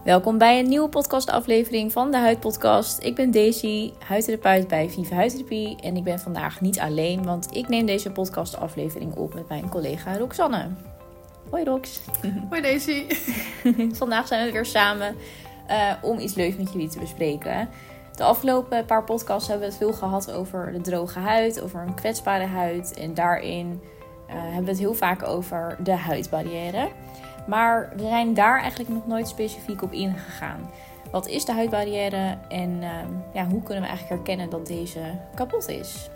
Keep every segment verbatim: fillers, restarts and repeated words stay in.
Welkom bij een nieuwe podcastaflevering van de Huidpodcast. Ik ben Daisy, huidtherapeut bij Viva Huidtherapie. En ik ben vandaag niet alleen, want ik neem deze podcastaflevering op met mijn collega Roxanne. Hoi Rox. Hoi Daisy. Vandaag zijn we weer samen uh, om iets leuks met jullie te bespreken. De afgelopen paar podcasts hebben we het veel gehad over de droge huid, over een kwetsbare huid. En daarin uh, hebben we het heel vaak over de huidbarrière. Maar we zijn daar eigenlijk nog nooit specifiek op ingegaan. Wat is de huidbarrière en uh, ja, hoe kunnen we eigenlijk herkennen dat deze kapot is?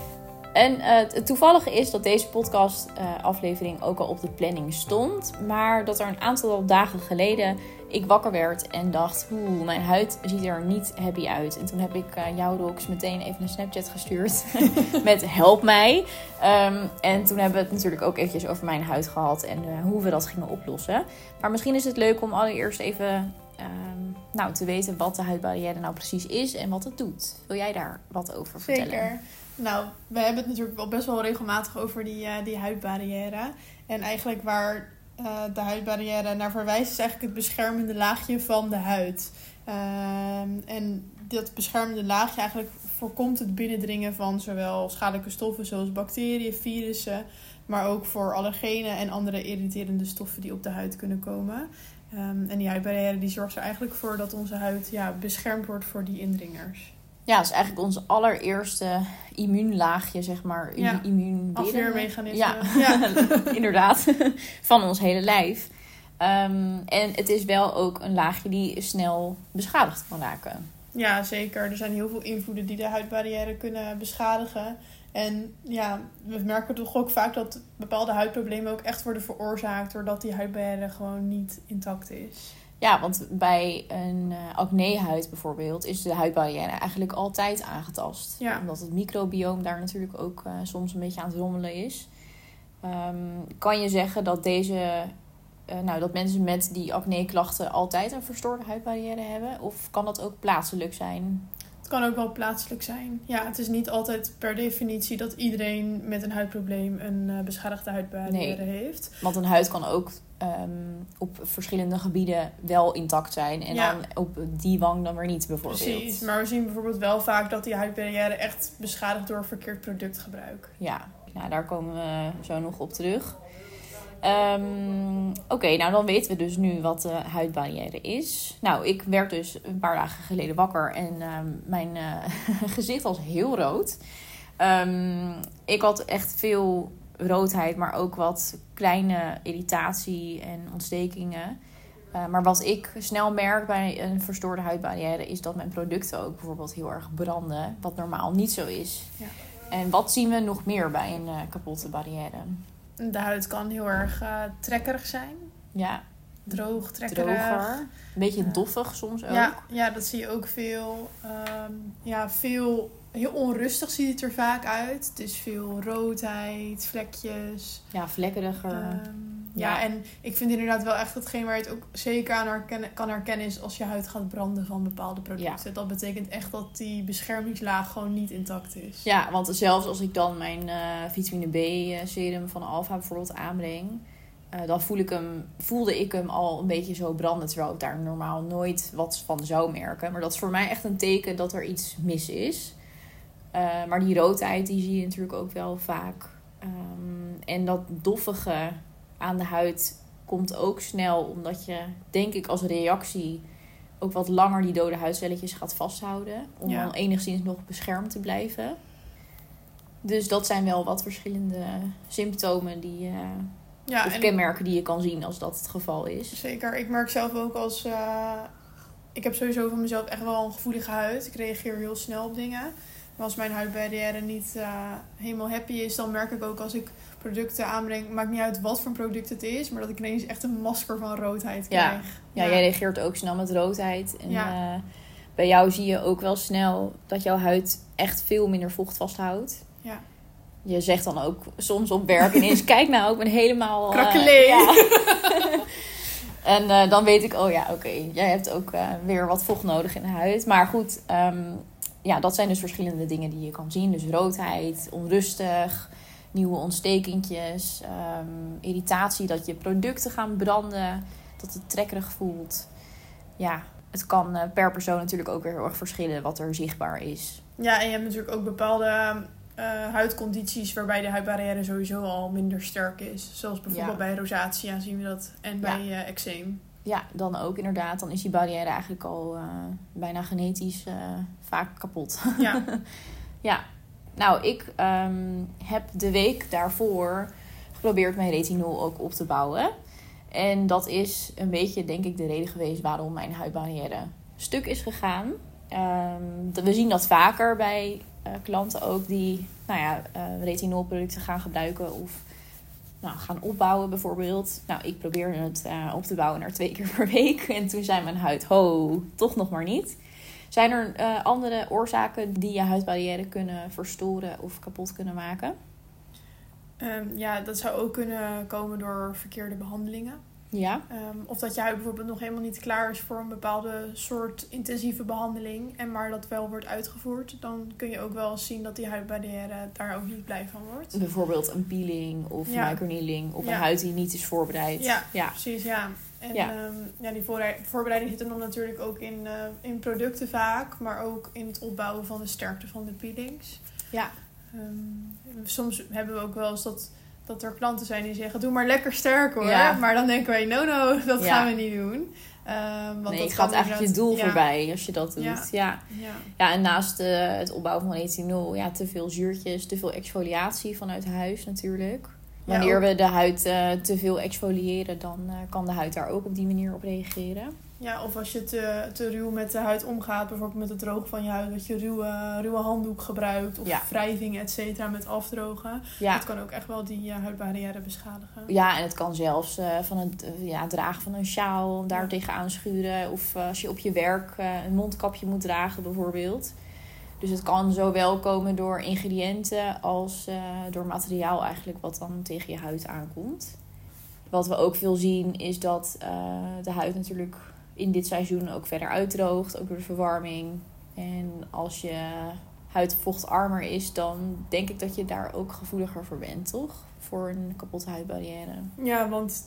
En uh, het toevallige is dat deze podcast uh, aflevering ook al op de planning stond. Maar dat er een aantal dagen geleden ik wakker werd en dacht, oeh, mijn huid ziet er niet happy uit. En toen heb ik uh, jou, Rox, meteen even een Snapchat gestuurd met help mij. Um, en toen hebben we het natuurlijk ook eventjes over mijn huid gehad en uh, hoe we dat gingen oplossen. Maar misschien is het leuk om allereerst even um, nou, te weten wat de huidbarrière nou precies is en wat het doet. Wil jij daar wat over vertellen? Zeker. Nou, we hebben het natuurlijk wel best wel regelmatig over die, uh, die huidbarrière. En eigenlijk waar uh, de huidbarrière naar verwijst, is eigenlijk het beschermende laagje van de huid. Uh, en dat beschermende laagje eigenlijk voorkomt het binnendringen van zowel schadelijke stoffen zoals bacteriën, virussen, maar ook voor allergenen en andere irriterende stoffen die op de huid kunnen komen. Um, en die huidbarrière die zorgt er eigenlijk voor dat onze huid ja, beschermd wordt voor die indringers. Ja, dat is eigenlijk ons allereerste immuunlaagje, zeg maar. Ja, immuun afweermechanisme. Ja, ja. inderdaad. Van ons hele lijf. Um, en het is wel ook een laagje die snel beschadigd kan raken. Ja, zeker. Er zijn heel veel invloeden die de huidbarrière kunnen beschadigen. En ja, we merken toch ook vaak dat bepaalde huidproblemen ook echt worden veroorzaakt doordat die huidbarrière gewoon niet intact is. Ja, want bij een uh, acnehuid bijvoorbeeld is de huidbarrière eigenlijk altijd aangetast. Ja. Omdat het microbioom daar natuurlijk ook uh, soms een beetje aan het rommelen is. Um, kan je zeggen dat deze, uh, nou, dat mensen met die acne-klachten altijd een verstoorde huidbarrière hebben? Of kan dat ook plaatselijk zijn? Het kan ook wel plaatselijk zijn. Ja, het is niet altijd per definitie dat iedereen met een huidprobleem een uh, beschadigde huidbarrière nee. heeft. Want een huid kan ook um, op verschillende gebieden wel intact zijn. En ja. dan op die wang dan weer niet bijvoorbeeld. Precies, maar we zien bijvoorbeeld wel vaak dat die huidbarrière echt beschadigt door verkeerd productgebruik. Ja, nou, daar komen we zo nog op terug. Um, Oké, okay, nou dan weten we dus nu wat de huidbarrière is. Nou, ik werd dus een paar dagen geleden wakker en um, mijn uh, gezicht was heel rood. Um, ik had echt veel roodheid, maar ook wat kleine irritatie en ontstekingen. Uh, maar wat ik snel merk bij een verstoorde huidbarrière is dat mijn producten ook bijvoorbeeld heel erg branden, wat normaal niet zo is. Ja. En wat zien we nog meer bij een uh, kapotte barrière? De huid kan heel erg uh, trekkerig zijn. Ja. Droog, trekkerig. Droger. Een beetje uh, doffig soms ook. Ja, ja, dat zie je ook veel. Um, ja, veel... Heel onrustig ziet het er vaak uit. Het is veel roodheid, vlekjes. Ja, vlekkeriger. Um, ja. ja, en ik vind inderdaad wel echt hetgeen waar je het ook zeker aan herkennen, kan herkennen is als je huid gaat branden van bepaalde producten. Ja. Dat betekent echt dat die beschermingslaag gewoon niet intact is. Ja, want zelfs als ik dan mijn uh, vitamine B serum van Alpha bijvoorbeeld aanbreng, Uh, dan voel ik hem, voelde ik hem al een beetje zo branden, terwijl ik daar normaal nooit wat van zou merken. Maar dat is voor mij echt een teken dat er iets mis is. Uh, maar die roodheid, die zie je natuurlijk ook wel vaak. Um, en dat doffige aan de huid komt ook snel, omdat je, denk ik, als reactie ook wat langer die dode huidcelletjes gaat vasthouden. Om ja. dan enigszins nog beschermd te blijven. Dus dat zijn wel wat verschillende symptomen die... Uh, Ja, of kenmerken die je kan zien als dat het geval is. Zeker. Ik merk zelf ook als... Uh, ik heb sowieso van mezelf echt wel een gevoelige huid. Ik reageer heel snel op dingen. Maar als mijn huidbarrière niet uh, helemaal happy is, dan merk ik ook als ik producten aanbreng, maakt niet uit wat voor product het is, maar dat ik ineens echt een masker van roodheid krijg. Ja, ja, ja. Jij reageert ook snel met roodheid. En ja. uh, bij jou zie je ook wel snel dat jouw huid echt veel minder vocht vasthoudt. Ja. Je zegt dan ook soms op werk ineens, kijk nou, ik ben helemaal... Krakkelee. Uh, ja. En uh, dan weet ik, oh ja, oké, okay, jij hebt ook uh, weer wat vocht nodig in de huid. Maar goed, um, ja, dat zijn dus verschillende dingen die je kan zien. Dus roodheid, onrustig, nieuwe ontstekentjes, um, irritatie dat je producten gaan branden, dat het trekkerig voelt. ja, het kan uh, per persoon natuurlijk ook weer heel erg verschillen wat er zichtbaar is. Ja, en je hebt natuurlijk ook bepaalde uh, huidcondities waarbij de huidbarrière sowieso al minder sterk is. Zoals bijvoorbeeld ja. bij rosacea zien we dat en bij ja. uh, eczeem. Ja, dan ook inderdaad. Dan is die barrière eigenlijk al uh, bijna genetisch uh, vaak kapot. Ja. Ja. Nou, ik um, heb de week daarvoor geprobeerd mijn retinol ook op te bouwen. En dat is een beetje, denk ik, de reden geweest waarom mijn huidbarrière stuk is gegaan. Um, we zien dat vaker bij uh, klanten ook die nou ja, uh, retinolproducten gaan gebruiken of nou, gaan opbouwen bijvoorbeeld. Nou, ik probeerde het uh, op te bouwen naar twee keer per week. En toen zei mijn huid, ho, toch nog maar niet. Zijn er uh, andere oorzaken die je huidbarrière kunnen verstoren of kapot kunnen maken? Um, ja, dat zou ook kunnen komen door verkeerde behandelingen. Ja. Um, of dat je huid bijvoorbeeld nog helemaal niet klaar is voor een bepaalde soort intensieve behandeling. En maar dat wel wordt uitgevoerd. Dan kun je ook wel zien dat die huidbarrière daar ook niet blij van wordt. Bijvoorbeeld een peeling of ja. microneedling op ja. een huid die niet is voorbereid. Ja, ja. precies. Ja. En ja. Um, ja, die voorbereiding zit er dan natuurlijk ook in, uh, in producten vaak. Maar ook in het opbouwen van de sterkte van de peelings. Ja. Um, soms hebben we ook wel eens dat... dat er klanten zijn die zeggen, doe maar lekker sterk hoor. Ja. Maar dan denken wij, no, no, dat ja. gaan we niet doen. Um, want nee, dat je gaat eigenlijk je doel ja. voorbij als je dat doet. Ja, ja. ja. ja en naast uh, het opbouwen van retinol, ja, te veel zuurtjes, te veel exfoliatie vanuit huis natuurlijk. Wanneer ja, we de huid uh, te veel exfoliëren, dan uh, kan de huid daar ook op die manier op reageren. Ja, of als je te, te ruw met de huid omgaat, bijvoorbeeld met het drogen van je huid, dat je ruwe, ruwe handdoek gebruikt of ja. wrijving, et cetera, met afdrogen. Ja. Dat kan ook echt wel die uh, huidbarrière beschadigen. Ja, en het kan zelfs uh, van het uh, ja, dragen van een sjaal daar ja. tegenaan schuren. Of uh, als je op je werk uh, een mondkapje moet dragen bijvoorbeeld. Dus het kan zowel komen door ingrediënten als uh, door materiaal eigenlijk wat dan tegen je huid aankomt. Wat we ook veel zien is dat uh, de huid natuurlijk in dit seizoen ook verder uitdroogt, ook door de verwarming. En als je huid vochtarmer is, dan denk ik dat je daar ook gevoeliger voor bent, toch? Voor een kapotte huidbarrière. Ja, want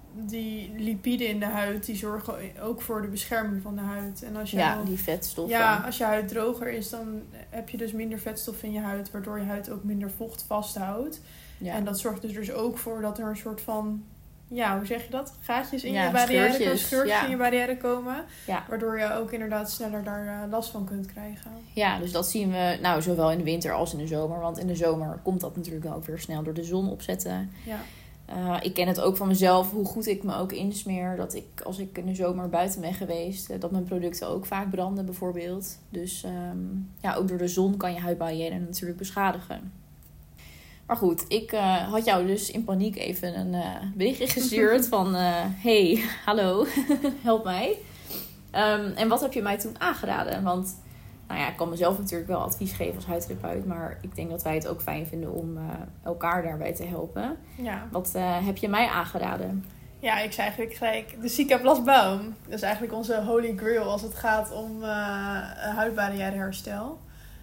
die lipiden in de huid, die zorgen ook voor de bescherming van de huid. En als je ja, al, die vetstoffen. Ja, als je huid droger is, dan heb je dus minder vetstof in je huid, waardoor je huid ook minder vocht vasthoudt. Ja. En dat zorgt er dus ook voor dat er een soort van, ja, hoe zeg je dat? Gaatjes in ja, je barrière, scheurtjes, scheurtjes ja. in je barrière komen. Ja. Waardoor je ook inderdaad sneller daar uh, last van kunt krijgen. Ja, dus dat zien we nou zowel in de winter als in de zomer. Want in de zomer komt dat natuurlijk ook weer snel door de zon opzetten. Ja. Uh, ik ken het ook van mezelf, hoe goed ik me ook insmeer. Dat ik, als ik in de zomer buiten ben geweest, uh, dat mijn producten ook vaak branden bijvoorbeeld. Dus um, ja, ook door de zon kan je huidbarrière natuurlijk beschadigen. Maar goed, ik uh, had jou dus in paniek even een uh, berichtje gestuurd van... Uh, hey, hallo, help mij. Um, en wat heb je mij toen aangeraden? Want nou ja, ik kan mezelf natuurlijk wel advies geven als huidtherapeut. Maar ik denk dat wij het ook fijn vinden om uh, elkaar daarbij te helpen. Ja. Wat uh, heb je mij aangeraden? Ja, ik zei eigenlijk gelijk de Cicaplast Balm. Dat is eigenlijk onze holy grail als het gaat om uh, huidbarrièreherstel.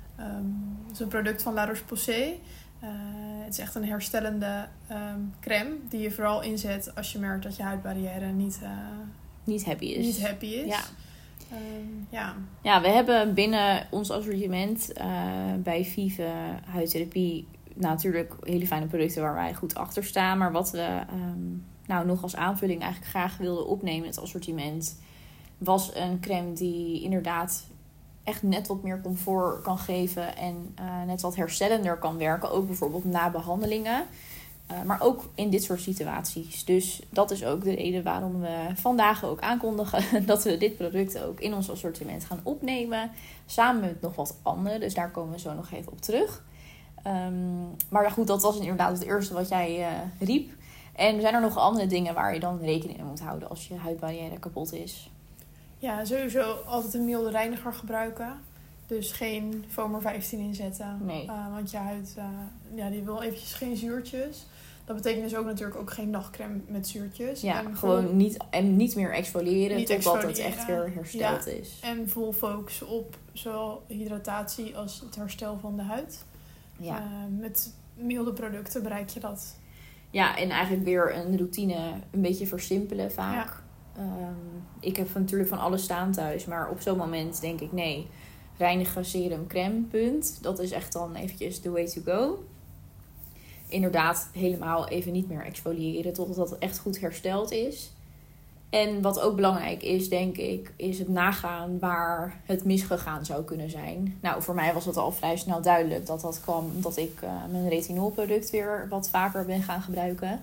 Um, het is een product van La Roche-Posay. Uh, het is echt een herstellende um, crème die je vooral inzet als je merkt dat je huidbarrière niet, uh, niet happy is. Niet happy is. Ja. Um, ja. ja, we hebben binnen ons assortiment uh, bij Vive Huidtherapie natuurlijk hele fijne producten waar wij goed achter staan. Maar wat we um, nou nog als aanvulling eigenlijk graag wilden opnemen in het assortiment was een crème die inderdaad echt net wat meer comfort kan geven en uh, net wat herstellender kan werken. Ook bijvoorbeeld na behandelingen. Uh, maar ook in dit soort situaties. Dus dat is ook de reden waarom we vandaag ook aankondigen dat we dit product ook in ons assortiment gaan opnemen. Samen met nog wat andere. Dus daar komen we zo nog even op terug. Um, maar goed, dat was inderdaad het eerste wat jij uh, riep. En zijn er nog andere dingen waar je dan rekening mee moet houden als je huidbarrière kapot is? Ja, sowieso altijd een milde reiniger gebruiken. Dus geen Foamer vijftien inzetten. Nee. Uh, want je huid uh, ja, die wil eventjes geen zuurtjes. Dat betekent dus ook natuurlijk ook geen dagcrème met zuurtjes. Ja, en gewoon vol... niet, en niet meer exfoliëren niet totdat exfoliëren. het echt weer hersteld ja. is. En vol focus op zowel hydratatie als het herstel van de huid. Ja. Uh, met milde producten bereik je dat. Ja, en eigenlijk weer een routine een beetje versimpelen vaak. Ja. Um, ik heb natuurlijk van alles staan thuis. Maar op zo'n moment denk ik nee. Reinigen, serum, crème, punt. Dat is echt dan eventjes the way to go. Inderdaad helemaal even niet meer exfoliëren totdat het echt goed hersteld is. En wat ook belangrijk is, denk ik, is het nagaan waar het misgegaan zou kunnen zijn. Nou, voor mij was het al vrij snel duidelijk dat dat kwam omdat ik uh, mijn retinolproduct weer wat vaker ben gaan gebruiken.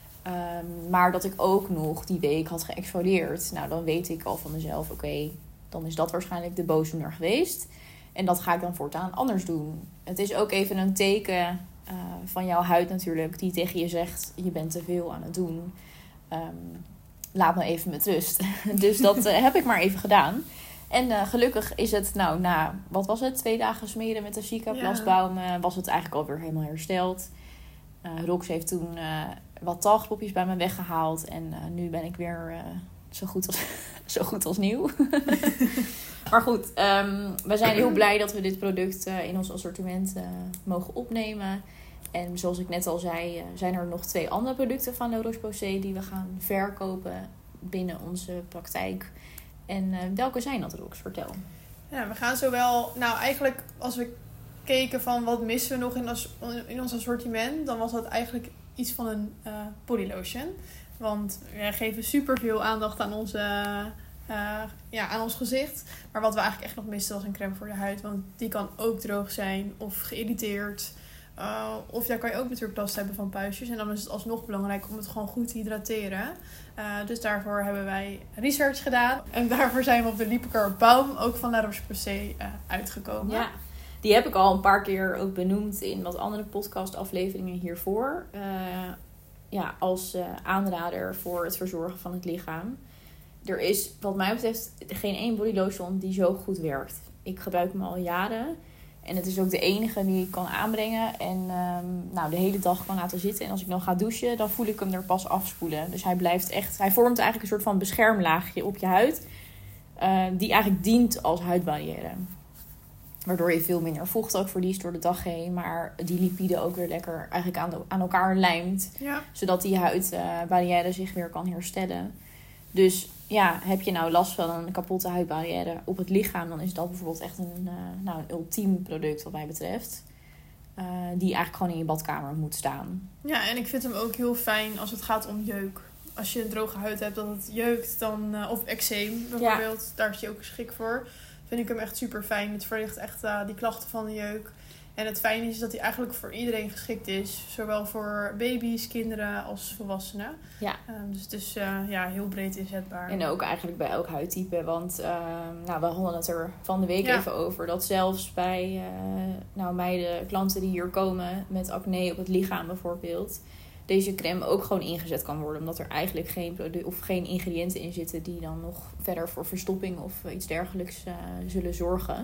Um, maar dat ik ook nog die week had geëxfolieerd. Nou, dan weet ik al van mezelf, oké, okay, dan is dat waarschijnlijk de boosdoener geweest. En dat ga ik dan voortaan anders doen. Het is ook even een teken uh, van jouw huid natuurlijk, die tegen je zegt, je bent te veel aan het doen. Um, laat me even met rust. Dus dat uh, heb ik maar even gedaan. En uh, gelukkig is het, nou, na, wat was het? Twee dagen smeren met de Cicaplastbalm uh, was het eigenlijk alweer helemaal hersteld. Uh, Rox heeft toen uh, wat talgpopjes bij me weggehaald. En uh, nu ben ik weer uh, zo, goed als, zo goed als nieuw. Maar goed, um, we zijn heel blij dat we dit product uh, in ons assortiment uh, mogen opnemen. En zoals ik net al zei, uh, zijn er nog twee andere producten van La Roche-Posay die we gaan verkopen binnen onze praktijk. En uh, welke zijn dat, Rox? Vertel. Ja, we gaan zowel, nou eigenlijk als we keken van wat missen we nog in, as, in ons assortiment, dan was dat eigenlijk iets van een uh, bodylotion. Want wij geven superveel aandacht aan, onze, uh, ja, aan ons gezicht. Maar wat we eigenlijk echt nog misten was een crème voor de huid. Want die kan ook droog zijn of geïrriteerd. Uh, of daar kan je ook natuurlijk last hebben van puistjes. En dan is het alsnog belangrijk om het gewoon goed te hydrateren. Uh, dus daarvoor hebben wij research gedaan. En daarvoor zijn we op de Lipikar Balm, ook van La Roche-Posay, uh, uitgekomen. Ja, die heb ik al een paar keer ook benoemd in wat andere podcastafleveringen hiervoor. Uh, ja, als uh, aanrader voor het verzorgen van het lichaam. Er is wat mij betreft geen één bodylotion die zo goed werkt. Ik gebruik hem al jaren. En het is ook de enige die ik kan aanbrengen. En um, nou, de hele dag kan laten zitten. En als ik dan ga douchen, dan voel ik hem er pas afspoelen. Dus hij blijft echt... Hij vormt eigenlijk een soort van beschermlaagje op je huid. Uh, die eigenlijk dient als huidbarrière. Waardoor je veel minder vocht ook verliest door de dag heen. Maar die lipiden ook weer lekker eigenlijk aan, de, aan elkaar lijmt. Ja. Zodat die huidbarrière uh, zich weer kan herstellen. Dus ja, heb je nou last van een kapotte huidbarrière op het lichaam, dan is dat bijvoorbeeld echt een, uh, nou, een ultiem product wat mij betreft. Uh, die eigenlijk gewoon in je badkamer moet staan. Ja, en ik vind hem ook heel fijn als het gaat om jeuk. Als je een droge huid hebt dat het jeukt, dan, uh, of eczeem bijvoorbeeld, ja. Daar is hij ook geschikt voor. Vind ik hem echt super fijn. Het verlicht echt uh, die klachten van de jeuk. En het fijne is dat hij eigenlijk voor iedereen geschikt is. Zowel voor baby's, kinderen als volwassenen. Ja. Um, dus het is uh, ja, heel breed inzetbaar. En ook eigenlijk bij elk huidtype. Want uh, nou, we hadden het er van de week ja. even over. Dat zelfs bij uh, nou, meiden, klanten die hier komen met acne op het lichaam bijvoorbeeld. Deze crème ook gewoon ingezet kan worden. Omdat er eigenlijk geen, produ- of geen ingrediënten in zitten die dan nog verder voor verstopping of iets dergelijks uh, zullen zorgen.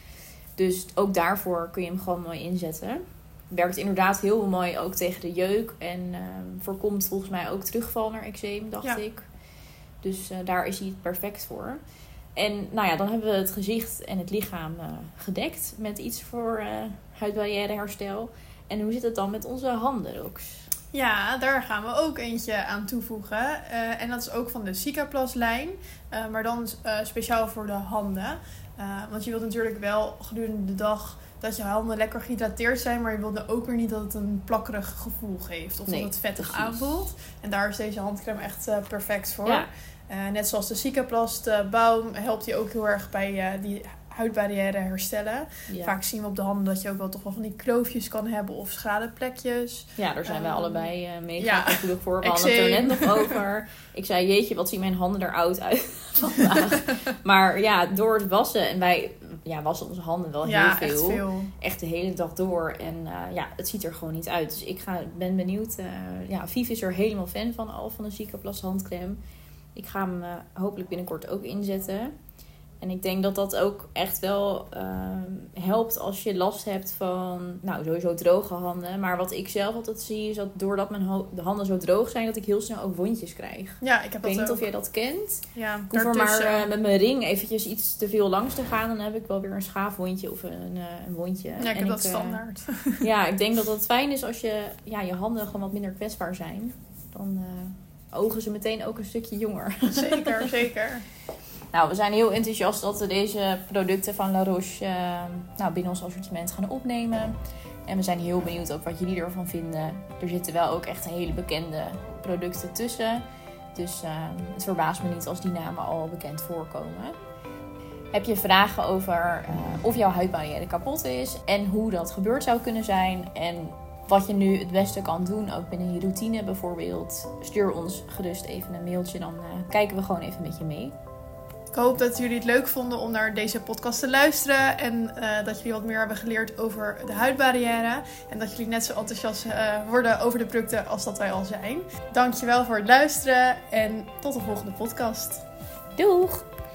Dus ook daarvoor kun je hem gewoon mooi inzetten. Werkt inderdaad heel mooi ook tegen de jeuk. En uh, voorkomt volgens mij ook terugval naar eczeem, dacht ja. ik. Dus uh, daar is hij perfect voor. En nou ja, dan hebben we het gezicht en het lichaam uh, gedekt met iets voor uh, huidbarrièreherstel. En hoe zit het dan met onze handen, Rox? Ja, daar gaan we ook eentje aan toevoegen. Uh, en dat is ook van de Cicaplast-lijn. Uh, maar dan uh, speciaal voor de handen. Uh, want je wilt natuurlijk wel gedurende de dag dat je handen lekker gehydrateerd zijn. Maar je wilt dan ook weer niet dat het een plakkerig gevoel geeft. Of nee, dat het vettig precies. aanvoelt. En daar is deze handcrème echt uh, perfect voor. Ja. Uh, net zoals de Cicaplast uh, Balm helpt die ook heel erg bij uh, die huidbarrière herstellen. Ja. Vaak zien we op de handen dat je ook wel toch wel van die kloofjes kan hebben of schadeplekjes. Ja, daar zijn um, wij allebei uh, mega gevoelig ja. voor. We hadden het er net nog over. Ik zei, jeetje, wat zien mijn handen er oud uit vandaag. Maar ja, door het wassen. En wij ja, wassen onze handen wel ja, heel veel. Echt veel. Echt de hele dag door. En uh, ja, het ziet er gewoon niet uit. Dus ik ga, ben benieuwd. Uh, ja, Vief is er helemaal fan van al van de Cicaplast handcrème. Ik ga hem uh, hopelijk binnenkort ook inzetten. En ik denk dat dat ook echt wel uh, helpt als je last hebt van, nou sowieso droge handen. Maar wat ik zelf altijd zie is dat doordat mijn ho- de handen zo droog zijn, dat ik heel snel ook wondjes krijg. Ja, ik heb ik dat weet niet ook. of jij dat kent. Ja, ik hoef er maar uh, met mijn ring eventjes iets te veel langs te gaan. Dan heb ik wel weer een schaafwondje of een, uh, een wondje. Ja, ik heb en dat ik, standaard. Uh, ja, ik denk dat het fijn is als je, ja, je handen gewoon wat minder kwetsbaar zijn. Dan... Uh, ogen ze meteen ook een stukje jonger. Zeker, zeker. Nou, we zijn heel enthousiast dat we deze producten van La Roche uh, nou, binnen ons assortiment gaan opnemen. En we zijn heel benieuwd ook wat jullie ervan vinden. Er zitten wel ook echt hele bekende producten tussen. Dus uh, het verbaast me niet als die namen al bekend voorkomen. Heb je vragen over uh, of jouw huidbarrière kapot is en hoe dat gebeurd zou kunnen zijn en wat je nu het beste kan doen, ook binnen je routine bijvoorbeeld, stuur ons gerust even een mailtje, dan uh, kijken we gewoon even met je mee. Ik hoop dat jullie het leuk vonden om naar deze podcast te luisteren en uh, dat jullie wat meer hebben geleerd over de huidbarrière en dat jullie net zo enthousiast uh, worden over de producten als dat wij al zijn. Dankjewel voor het luisteren en tot de volgende podcast. Doeg!